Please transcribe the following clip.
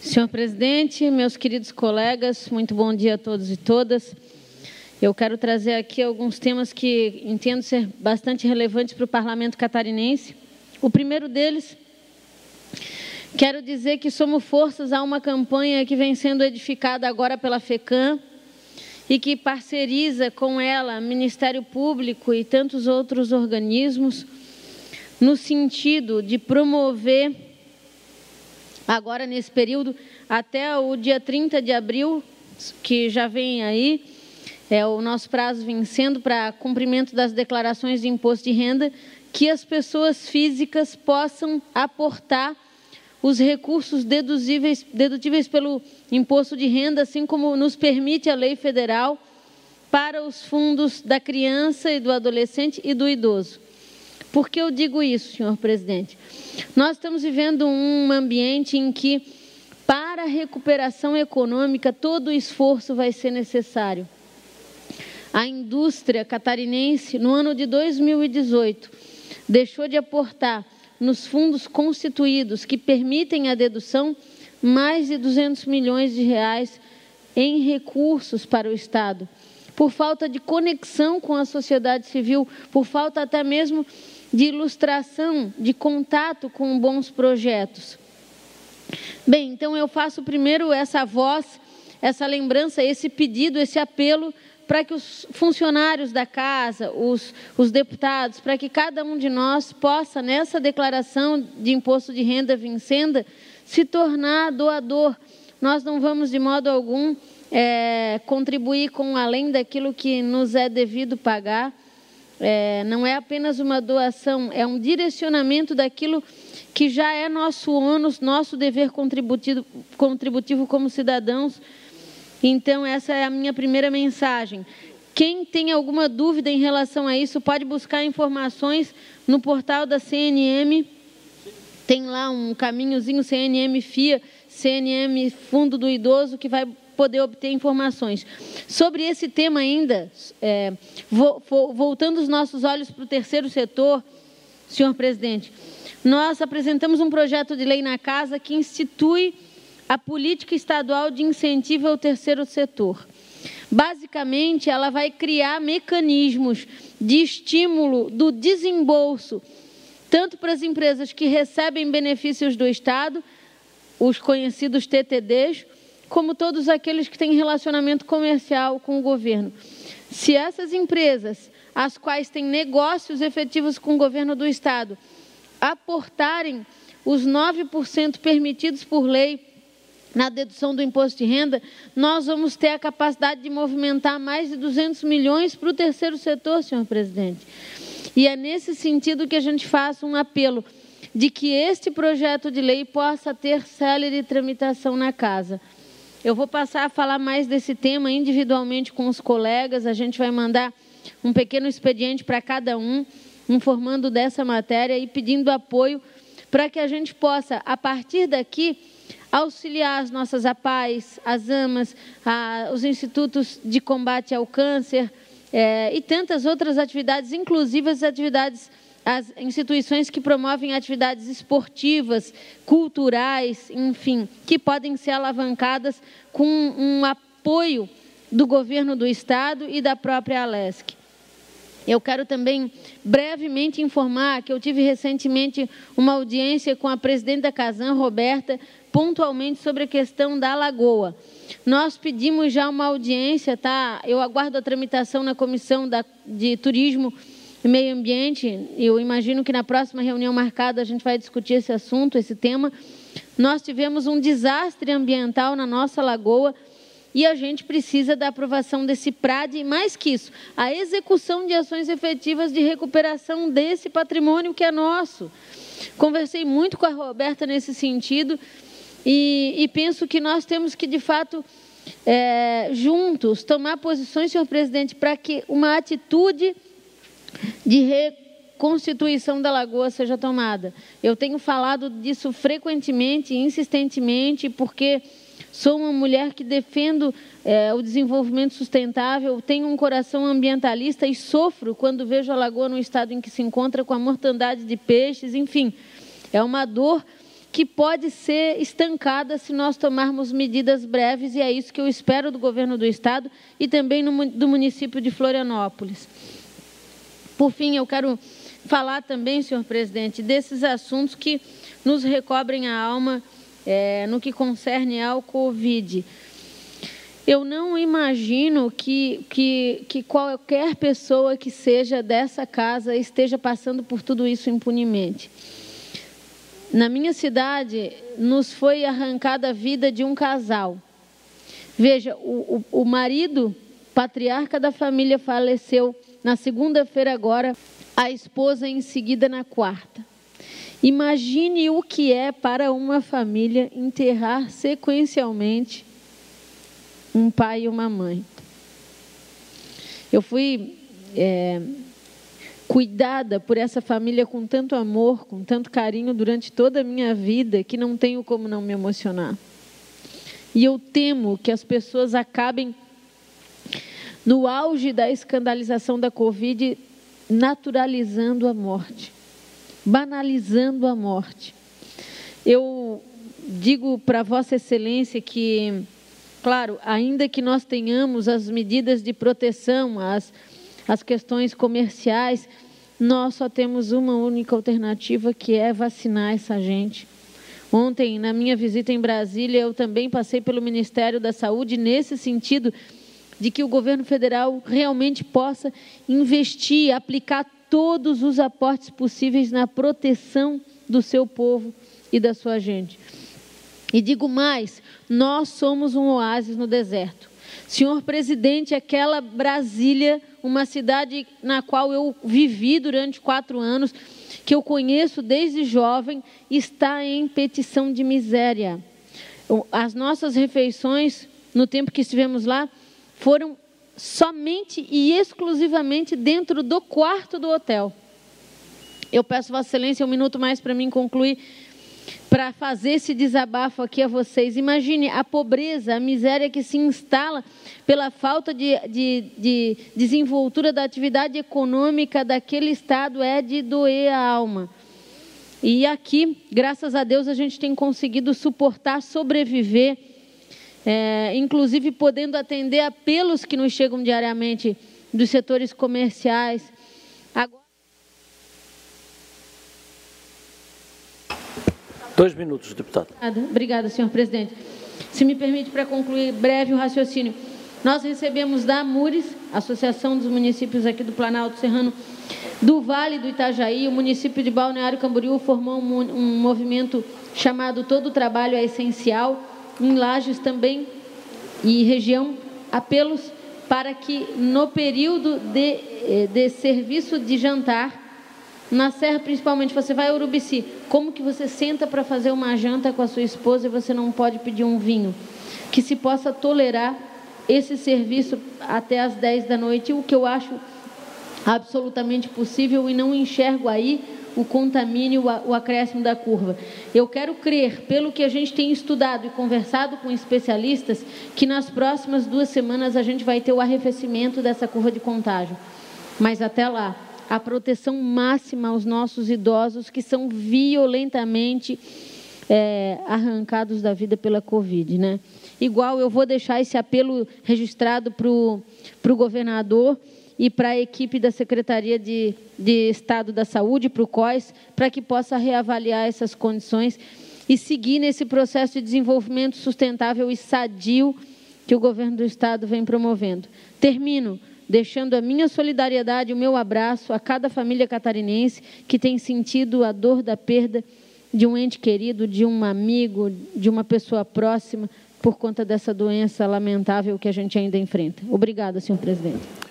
Senhor presidente, meus queridos colegas, muito bom dia a todos e todas. Eu quero trazer aqui alguns temas que entendo ser bastante relevantes para o parlamento catarinense. O primeiro deles, quero dizer que somos forças a uma campanha que vem sendo edificada agora pela FECAM e que parceriza com ela Ministério Público e tantos outros organismos no sentido de promover, agora nesse período, até o dia 30 de abril, que já vem aí, o nosso prazo vencendo para cumprimento das declarações de imposto de renda, que as pessoas físicas possam aportar os recursos dedutíveis pelo imposto de renda, assim como nos permite a lei federal, para os fundos da criança e do adolescente e do idoso. Por que eu digo isso, senhor presidente? Nós estamos vivendo um ambiente em que, para a recuperação econômica, todo o esforço vai ser necessário. A indústria catarinense, no ano de 2018, deixou de aportar nos fundos constituídos que permitem a dedução mais de 200 milhões de reais em recursos para o Estado, por falta de conexão com a sociedade civil, por falta até mesmo de ilustração, de contato com bons projetos. Bem, então eu faço primeiro essa voz, essa lembrança, esse pedido, esse apelo, para que os funcionários da casa, os deputados, para que cada um de nós possa, nessa declaração de imposto de renda vincenda, se tornar doador. Nós não vamos, de modo algum, contribuir com além daquilo que nos é devido pagar. Não é apenas uma doação, é um direcionamento daquilo que já é nosso ônus, nosso dever contributivo como cidadãos. Então, essa é a minha primeira mensagem. Quem tem alguma dúvida em relação a isso, pode buscar informações no portal da CNM. Tem lá um caminhozinho CNM FIA, CNM Fundo do Idoso, que vai poder obter informações. Sobre esse tema ainda, voltando os nossos olhos para o terceiro setor, senhor presidente, nós apresentamos um projeto de lei na Casa que institui a política estadual de incentivo ao terceiro setor. Basicamente, ela vai criar mecanismos de estímulo do desembolso, tanto para as empresas que recebem benefícios do Estado, os conhecidos TTDs, como todos aqueles que têm relacionamento comercial com o governo. Se essas empresas, as quais têm negócios efetivos com o governo do Estado, aportarem os 9% permitidos por lei na dedução do imposto de renda, nós vamos ter a capacidade de movimentar mais de 200 milhões para o terceiro setor, senhor presidente. E é nesse sentido que a gente faz um apelo de que este projeto de lei possa ter célere tramitação na Casa. Eu vou passar a falar mais desse tema individualmente com os colegas, a gente vai mandar um pequeno expediente para cada um, informando dessa matéria e pedindo apoio para que a gente possa, a partir daqui, auxiliar as nossas APAES, as AMAs, os institutos de combate ao câncer e tantas outras atividades, inclusive as instituições que promovem atividades esportivas, culturais, enfim, que podem ser alavancadas com um apoio do governo do Estado e da própria Alesc. Eu quero também brevemente informar que eu tive recentemente uma audiência com a presidente da Casan, Roberta, pontualmente sobre a questão da Lagoa. Nós pedimos já uma audiência, tá? Eu aguardo a tramitação na Comissão de Turismo e Meio Ambiente. Eu imagino que na próxima reunião marcada a gente vai discutir esse assunto, esse tema. Nós tivemos um desastre ambiental na nossa lagoa e a gente precisa da aprovação desse PRAD e, mais que isso, a execução de ações efetivas de recuperação desse patrimônio que é nosso. Conversei muito com a Roberta nesse sentido e penso que nós temos que, de fato, juntos, tomar posições, senhor presidente, para que uma atitude de reconstituição da lagoa seja tomada. Eu tenho falado disso frequentemente, insistentemente, porque sou uma mulher que defendo o desenvolvimento sustentável, tenho um coração ambientalista e sofro quando vejo a lagoa no estado em que se encontra, com a mortandade de peixes, enfim, é uma dor que pode ser estancada se nós tomarmos medidas breves, e é isso que eu espero do governo do Estado e também do município de Florianópolis. Por fim, eu quero falar também, senhor presidente, desses assuntos que nos recobrem a alma no que concerne ao Covid. Eu não imagino que qualquer pessoa que seja dessa casa esteja passando por tudo isso impunemente. Na minha cidade, nos foi arrancada a vida de um casal. Veja, o marido, patriarca da família, faleceu na segunda-feira agora, a esposa em seguida na quarta. Imagine o que é para uma família enterrar sequencialmente um pai e uma mãe. Eu fui cuidada por essa família com tanto amor, com tanto carinho durante toda a minha vida, que não tenho como não me emocionar. E eu temo que as pessoas acabem, no auge da escandalização da Covid, naturalizando a morte, banalizando a morte. Eu digo para Vossa Excelência que, claro, ainda que nós tenhamos as medidas de proteção, as questões comerciais, nós só temos uma única alternativa, que é vacinar essa gente. Ontem, na minha visita em Brasília, eu também passei pelo Ministério da Saúde nesse sentido de que o governo federal realmente possa investir, aplicar todos os aportes possíveis na proteção do seu povo e da sua gente. E digo mais, nós somos um oásis no deserto. Senhor presidente, aquela Brasília, uma cidade na qual eu vivi durante 4 anos, que eu conheço desde jovem, está em petição de miséria. As nossas refeições, no tempo que estivemos lá, foram somente e exclusivamente dentro do quarto do hotel. Eu peço Vossa Excelência 1 minuto mais para mim concluir, para fazer esse desabafo aqui a vocês. Imagine a pobreza, a miséria que se instala pela falta de desenvoltura da atividade econômica daquele estado, é de doer a alma. E aqui, graças a Deus, a gente tem conseguido suportar, sobreviver, inclusive podendo atender apelos que nos chegam diariamente dos setores comerciais. Agora... 2 minutos, deputado. Obrigada, senhor presidente. Se me permite, para concluir breve o raciocínio, nós recebemos da AMURES, Associação dos Municípios aqui do Planalto Serrano, do Vale do Itajaí, o município de Balneário Camboriú formou um movimento chamado Todo o Trabalho é Essencial, em Lages também e região, apelos para que no período de serviço de jantar, na Serra, principalmente, você vai a Urubici, como que você senta para fazer uma janta com a sua esposa e você não pode pedir um vinho? Que se possa tolerar esse serviço até às 10 da noite, o que eu acho absolutamente possível, e não enxergo aí o contamínio, o acréscimo da curva. Eu quero crer, pelo que a gente tem estudado e conversado com especialistas, que nas próximas 2 semanas a gente vai ter o arrefecimento dessa curva de contágio. Mas até lá, a proteção máxima aos nossos idosos que são violentamente arrancados da vida pela Covid, né? Igual eu vou deixar esse apelo registrado para o governador e para a equipe da Secretaria de Estado da Saúde, para o COIS, para que possa reavaliar essas condições e seguir nesse processo de desenvolvimento sustentável e sadio que o governo do Estado vem promovendo. Termino deixando a minha solidariedade, o meu abraço a cada família catarinense que tem sentido a dor da perda de um ente querido, de um amigo, de uma pessoa próxima, por conta dessa doença lamentável que a gente ainda enfrenta. Obrigada, senhor presidente.